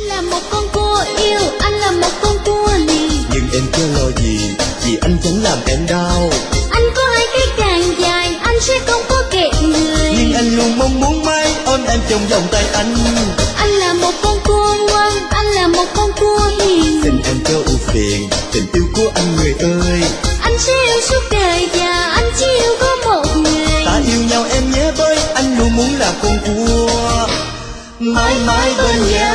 là một con cua yêu, anh là một con cua lì. Nhưng em chưa lo gì, vì anh chẳng làm em đau. Anh có hai cái càng dài, anh sẽ không có kẹt người. Nhưng anh luôn mong muốn mãi ôm em trong vòng tay anh. Anh là một con cua ngoan, anh là một con cua hiền. Xin em chớ ưu phiền tình yêu của anh người ơi. Anh sẽ yêu suốt đời và anh chỉ yêu có một người. Ta yêu nhau em nhé, với anh luôn muốn là con cua mãi mãi bên nhau.